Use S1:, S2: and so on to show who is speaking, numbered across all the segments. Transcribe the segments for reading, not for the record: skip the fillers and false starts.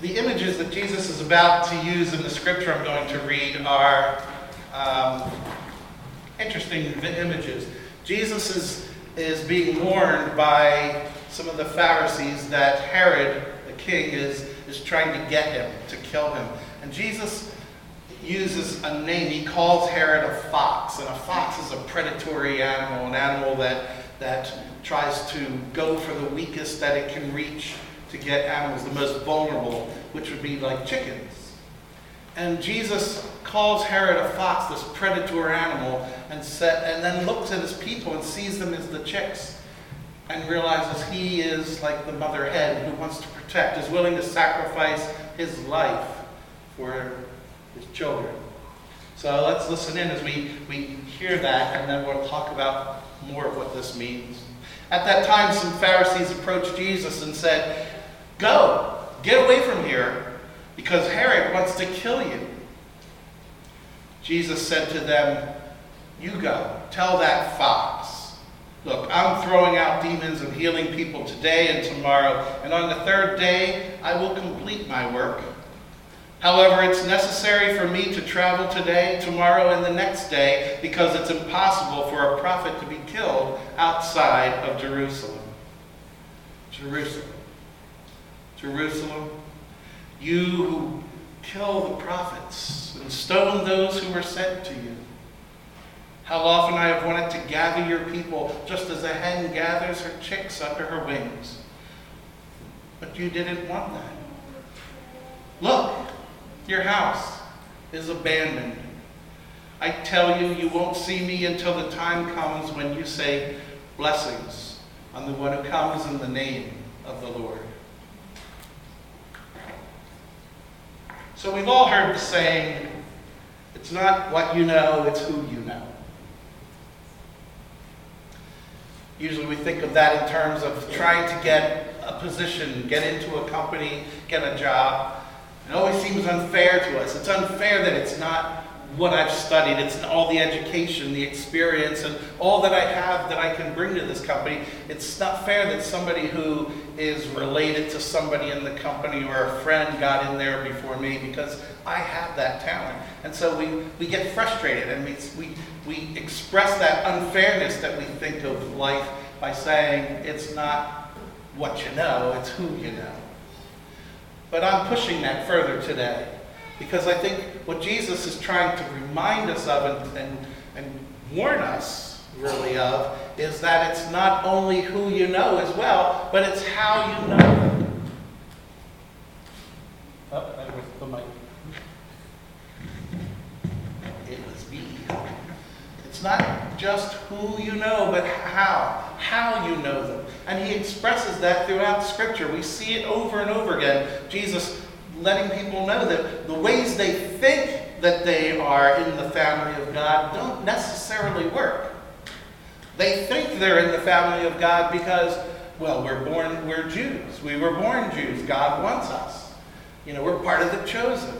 S1: The images that Jesus is about to use in the scripture I'm going to read are interesting images. Jesus is being warned by some of the Pharisees that Herod, the king, is trying to get him, to kill him. And Jesus uses a name. He calls Herod a fox. And a fox is a predatory animal, an animal that tries to go for the weakest that it can reach to get animals, the most vulnerable, which would be like chickens. And Jesus calls Herod a fox, this predatory animal, and then looks at his people and sees them as the chicks and realizes he is like the mother hen who wants to protect, is willing to sacrifice his life for his children. So let's listen in as we hear that, and then we'll talk about more of what this means. At that time, some Pharisees approached Jesus and said, "Go, get away from here, because Herod wants to kill you." Jesus said to them, "You go, tell that fox, look, I'm throwing out demons and healing people today and tomorrow, and on the third day I will complete my work. However, it's necessary for me to travel today, tomorrow, and the next day, because it's impossible for a prophet to be killed outside of Jerusalem." Jerusalem. Jerusalem, you who kill the prophets and stone those who were sent to you. How often I have wanted to gather your people, just as a hen gathers her chicks under her wings. But you didn't want that. Look, your house is abandoned. I tell you, you won't see me until the time comes when you say blessings on the one who comes in the name of the Lord. So we've all heard the saying, it's not what you know, it's who you know. Usually we think of that in terms of trying to get a position, get into a company, get a job. It always seems unfair to us. It's unfair that it's not what I've studied. It's all the education, the experience, and all that I have that I can bring to this company. It's not fair that somebody who is related to somebody in the company or a friend got in there before me, because I have that talent. And so we get frustrated, and we express that unfairness that we think of life by saying it's not what you know, it's who you know. But I'm pushing that further today, because I think what Jesus is trying to remind us of and warn us really of is that it's not only who you know as well, but it's how you know. Oh, that was the mic. It was me. It's not just who you know, but how you know them. And he expresses that throughout Scripture. We see it over and over again. Jesus letting people know that the ways they think that they are in the family of God don't necessarily work. They think they're in the family of God because, well, we're Jews. We were born Jews. God wants us. We're part of the chosen.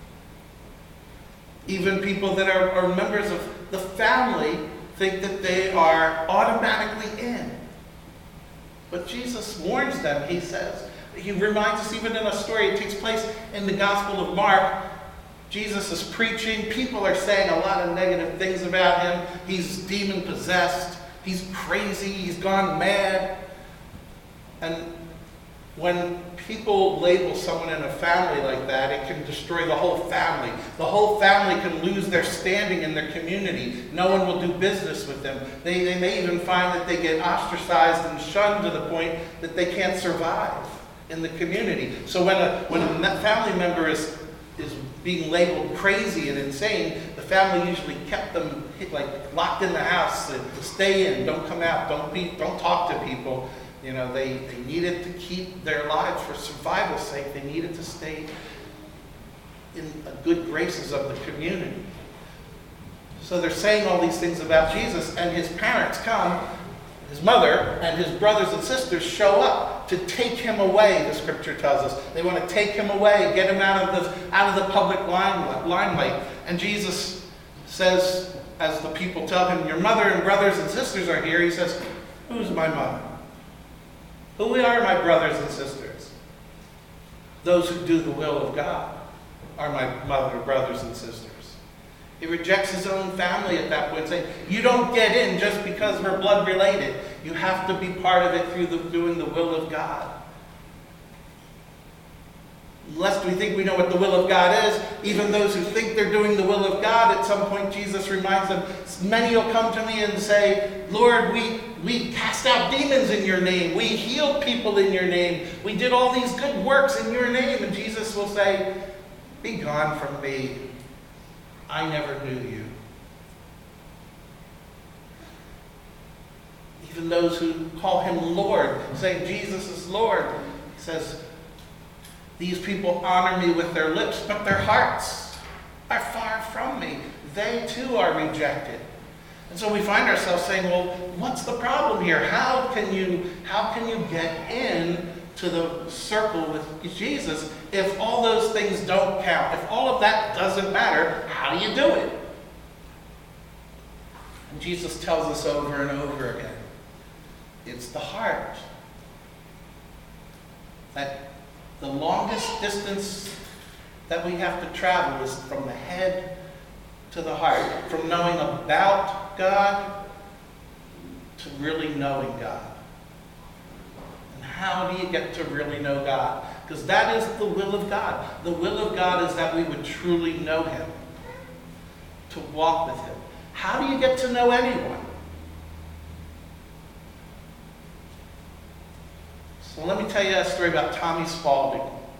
S1: Even people that are members of the family think that they are automatically in. But Jesus warns them, he reminds us even in a story, it takes place in the Gospel of Mark. Jesus is preaching. People are saying a lot of negative things about him. He's demon-possessed. He's crazy. He's gone mad. And when people label someone in a family like that, it can destroy the whole family. The whole family can lose their standing in their community. No one will do business with them. They may even find that they get ostracized and shunned to the point that they can't survive in the community. So when a family member is being labeled crazy and insane, the family usually kept them locked in the house to stay in, don't come out, don't talk to people. They needed to keep their lives for survival's sake. They needed to stay in the good graces of the community. So they're saying all these things about Jesus, and his parents come, his mother and his brothers and sisters show up to take him away, the scripture tells us. They want to take him away, get him out of the public limelight. And Jesus says, as the people tell him, your mother and brothers and sisters are here, he says, who's my mother? Who are my brothers and sisters? those who do the will of God are my mother, brothers, and sisters. He rejects his own family at that point, saying, you don't get in just because we're blood related. You have to be part of it through doing the will of God. Lest we think we know what the will of God is, even those who think they're doing the will of God, at some point Jesus reminds them, many will come to me and say, Lord, we cast out demons in your name. We healed people in your name. We did all these good works in your name. And Jesus will say, be gone from me. I never knew you. Even those who call him Lord, saying Jesus is Lord, he says, these people honor me with their lips, but their hearts are far from me. They too are rejected. And so we find ourselves saying, well, what's the problem here? How can you get in to the circle with Jesus if all those things don't count? If all of that doesn't matter, how do you do it? And Jesus tells us over and over again, it's the heart. That the longest distance that we have to travel is from the head to the heart, from knowing about God to really knowing God. And how do you get to really know God? Because that is the will of God. The will of God is that we would truly know him, to walk with him. How do you get to know anyone? So let me tell you a story about Tommy Spaulding.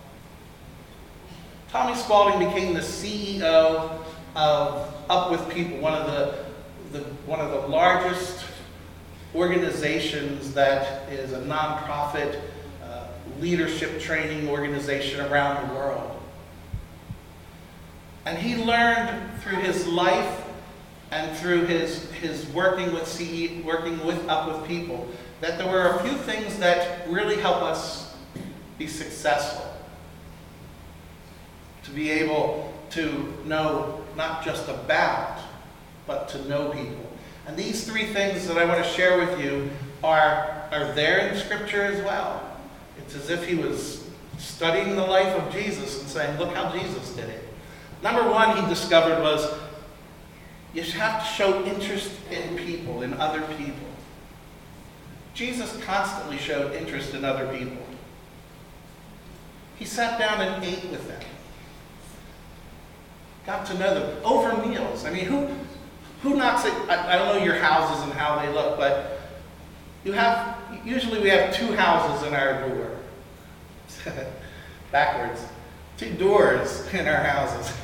S1: Tommy Spaulding became the CEO of Up With People, one of the largest organizations that is a nonprofit leadership training organization around the world. And he learned through his life and through his working with Up With People that there were a few things that really help us be successful. To be able to know not just about, but to know people. And these three things that I want to share with you are there in Scripture as well. It's as if he was studying the life of Jesus and saying, look how Jesus did it. Number one he discovered was, you have to show interest in people, in other people. Jesus constantly showed interest in other people. He sat down and ate with them. Got to know them over meals. I mean, who knocks it? I don't know your houses and how they look, but usually we have two houses in our door. Backwards. Two doors in our houses.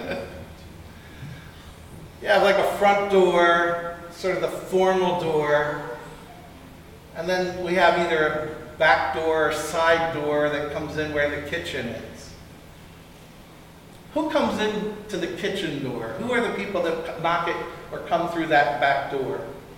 S1: You have like a front door, sort of the formal door, and then we have either a back door or side door that comes in where the kitchen is. Who comes in to the kitchen door? Who are the people that knock it or come through that back door?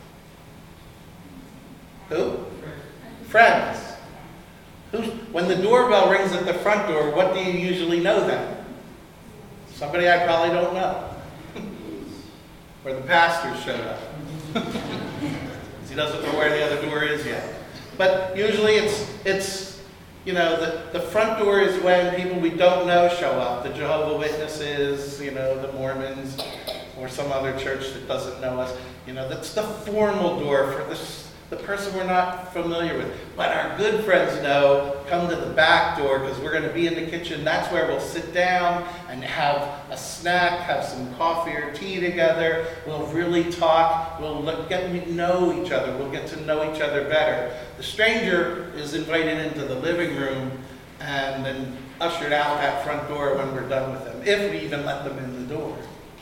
S1: Who? Friends. When the doorbell rings at the front door, what do you usually know then? Somebody I probably don't know. Or the pastor showed up. He doesn't know where the other door is yet. But usually it's the front door is when people we don't know show up. The Jehovah's Witnesses, the Mormons, or some other church that doesn't know us. That's the formal door for the person we're not familiar with. But our good friends know, come to the back door because we're going to be in the kitchen. That's where we'll sit down and have a snack, have some coffee or tea together. We'll really talk. We'll get to know each other. We'll get to know each other better. The stranger is invited into the living room and then ushered out that front door when we're done with them, if we even let them in the door.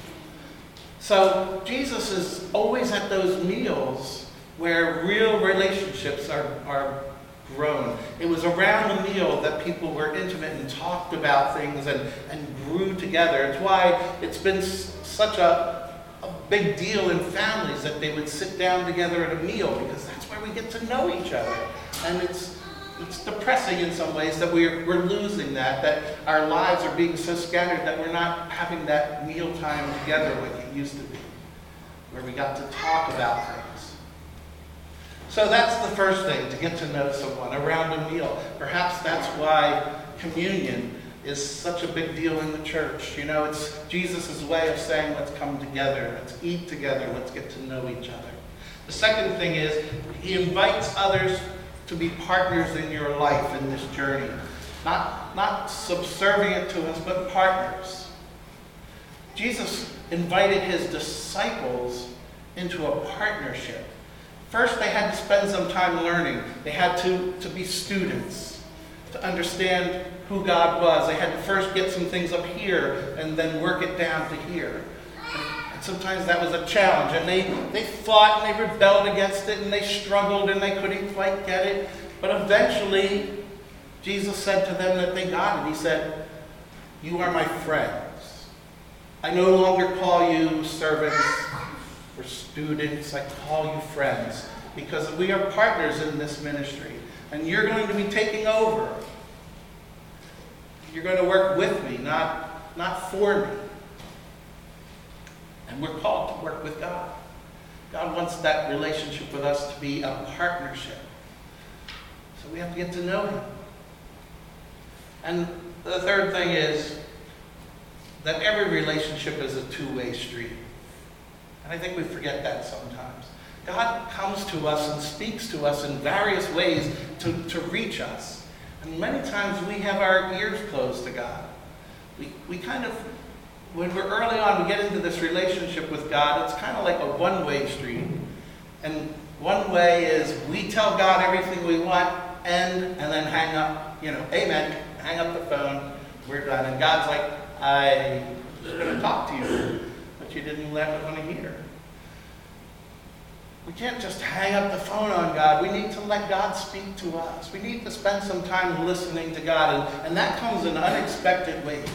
S1: So Jesus is always at those meals where real relationships are grown. It was around the meal that people were intimate and talked about things and grew together. It's why it's been such a big deal in families that they would sit down together at a meal, because that's where we get to know each other. And it's depressing in some ways that we're losing that our lives are being so scattered that we're not having that meal time together like it used to be, where we got to talk about things. So that's the first thing, to get to know someone around a meal. Perhaps that's why communion is such a big deal in the church. You know, it's Jesus' way of saying, let's come together, let's eat together, let's get to know each other. The second thing is, he invites others to be partners in your life in this journey. Not subservient to us, but partners. Jesus invited his disciples into a partnership. First, they had to spend some time learning. They had to be students, to understand who God was. They had to first get some things up here and then work it down to here. And sometimes that was a challenge. And they fought and they rebelled against it and they struggled and they couldn't quite get it. But eventually, Jesus said to them that they got it. He said, "You are my friends. I no longer call you servants or students. I call you friends, because we are partners in this ministry. And you're going to be taking over. You're going to work with me, not for me." And we're called to work with God. God wants that relationship with us to be a partnership. So we have to get to know him. And the third thing is that every relationship is a two-way street. And I think we forget that sometimes. God comes to us and speaks to us in various ways to reach us. And many times we have our ears closed to God. We kind of, when we're early on, we get into this relationship with God, it's kind of like a one-way street. And one way is we tell God everything we want and then hang up, amen, hang up the phone, we're done. And God's like, I was going to talk to you, but you didn't want to hear. We can't just hang up the phone on God. We need to let God speak to us. We need to spend some time listening to God, and that comes in unexpected ways.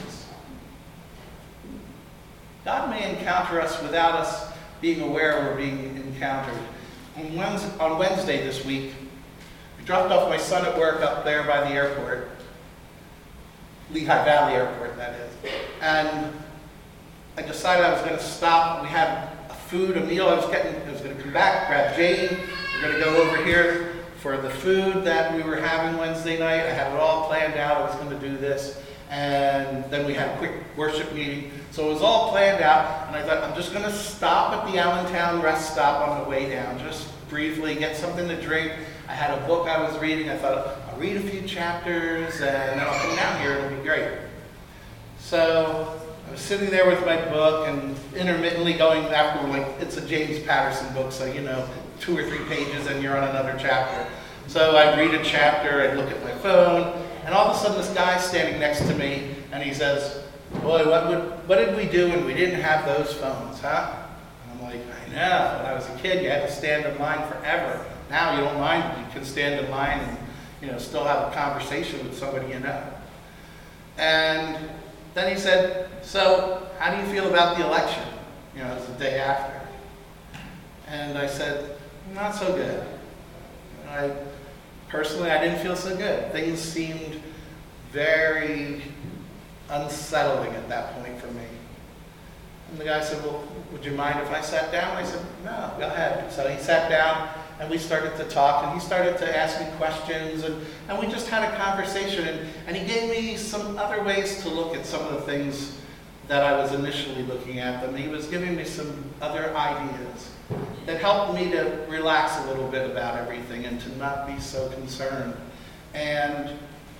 S1: God may encounter us without us being aware we're being encountered. On Wednesday this week, I dropped off my son at work up there by the airport, Lehigh Valley Airport, that is. And I decided I was going to stop. We had a meal. I was going to come back, grab Jane. We're going to go over here for the food that we were having Wednesday night. I had it all planned out. I was going to do this. And then we had a quick worship meeting. So it was all planned out. And I thought, I'm just going to stop at the Allentown rest stop on the way down, just briefly, get something to drink. I had a book I was reading. I thought, I'll read a few chapters, and then I'll come down here. It'll be great. So I was sitting there with my book and intermittently going after, it's a James Patterson book, so 2 or 3 pages and you're on another chapter. So I'd read a chapter, I'd look at my phone, and all of a sudden this guy's standing next to me and he says, "Boy, what did we do when we didn't have those phones, huh?" And I'm like, I know, when I was a kid you had to stand in line forever. Now you don't mind, you can stand in line and still have a conversation with somebody you know. And then he said, "So, how do you feel about the election?" It's the day after. And I said, "Not so good." Personally, I didn't feel so good. Things seemed very unsettling at that point for me. And the guy said, "Well, would you mind if I sat down?" I said, "No, go ahead." So he sat down and we started to talk, and he started to ask me questions, and we just had a conversation, and he gave me some other ways to look at some of the things that I was initially looking at them. He was giving me some other ideas that helped me to relax a little bit about everything and to not be so concerned. And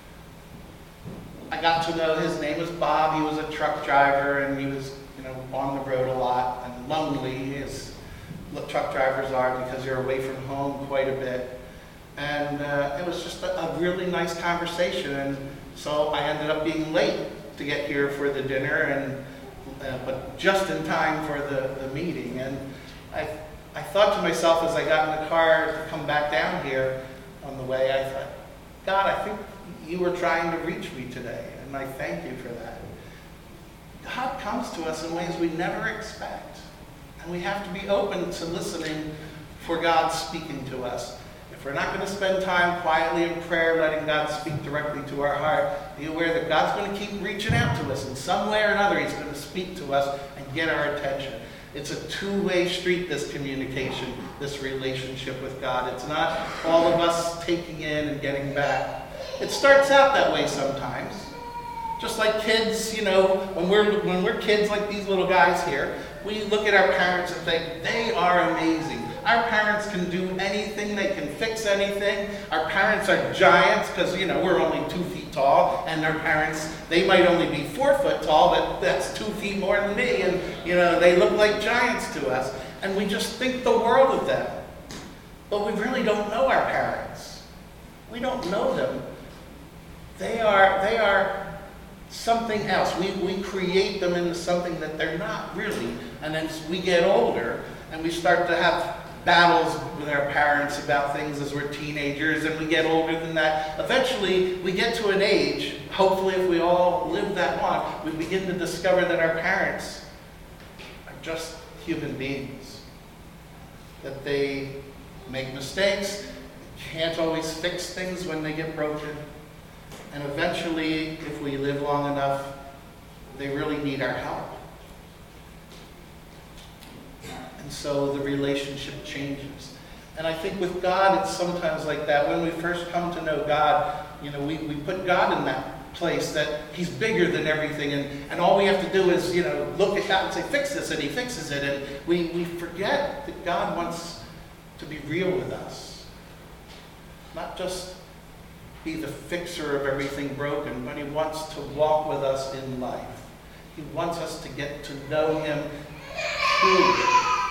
S1: I got to know, his name was Bob. He was a truck driver, and he was on the road a lot and lonely, as truck drivers are, because you're away from home quite a bit. And it was just a really nice conversation. And so I ended up being late to get here for the dinner, but just in time for the meeting. And I thought to myself as I got in the car to come back down here on the way, I thought, God, I think you were trying to reach me today, and I thank you for that. God comes to us in ways we never expect, and we have to be open to listening for God speaking to us. If we're not going to spend time quietly in prayer, letting God speak directly to our heart, be aware that God's going to keep reaching out to us in some way or another. He's going to speak to us and get our attention. It's a two-way street, this communication, this relationship with God. It's not all of us taking in and getting back. It starts out that way sometimes. Just like kids, when we're kids like these little guys here, we look at our parents and think, they are amazing. Our parents can do anything, they can fix anything. Our parents are giants because, we're only 2 feet tall, and our parents, they might only be 4 foot tall, but that's 2 feet more than me, and, they look like giants to us. And we just think the world of them. But we really don't know our parents. We don't know them. They are something else. We create them into something that they're not really. And then we get older and we start to have battles with our parents about things as we're teenagers, and we get older than that. Eventually, we get to an age, hopefully if we all live that long, we begin to discover that our parents are just human beings. That they make mistakes, can't always fix things when they get broken. And eventually, if we live long enough, they really need our help. And so the relationship changes. And I think with God, it's sometimes like that. When we first come to know God, we put God in that place that he's bigger than everything. And all we have to do is, look at God and say, fix this, and he fixes it. And we forget that God wants to be real with us. Not just be the fixer of everything broken, but he wants to walk with us in life. He wants us to get to know him truly.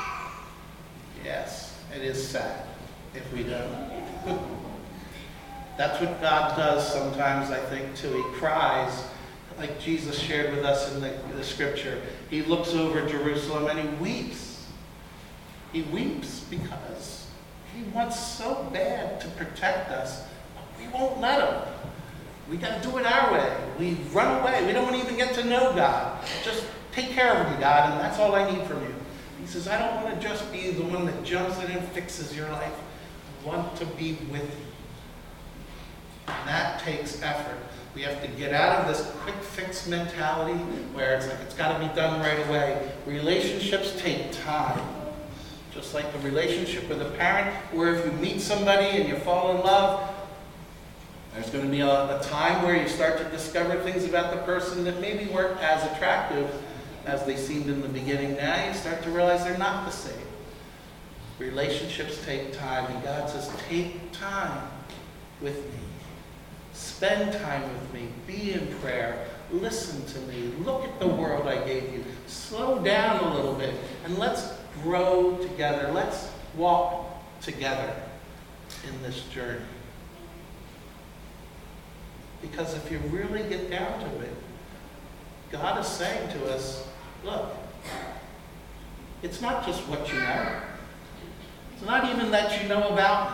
S1: Yes, it is sad if we don't. That's what God does sometimes, I think, too. He cries, like Jesus shared with us in the scripture. He looks over Jerusalem and he weeps. He weeps because he wants so bad to protect us. We won't let him. We got to do it our way. We run away. We don't want to even get to know God. Just take care of me, God, and that's all I need from you. He says, I don't want to just be the one that jumps in and fixes your life. I want to be with you. And that takes effort. We have to get out of this quick fix mentality where it's like it's got to be done right away. Relationships take time. Just like the relationship with a parent, where if you meet somebody and you fall in love, there's going to be a time where you start to discover things about the person that maybe weren't as attractive as they seemed in the beginning. Now you start to realize they're not the same. Relationships take time, and God says, take time with me. Spend time with me. Be in prayer. Listen to me. Look at the world I gave you. Slow down a little bit, and let's grow together. Let's walk together in this journey. Because if you really get down to it, God is saying to us, look, it's not just what you know. It's not even that you know about me.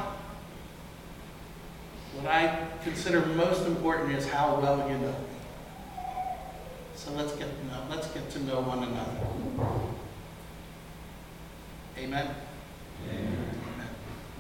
S1: What I consider most important is how well you know me. So let's get to know one another. Amen.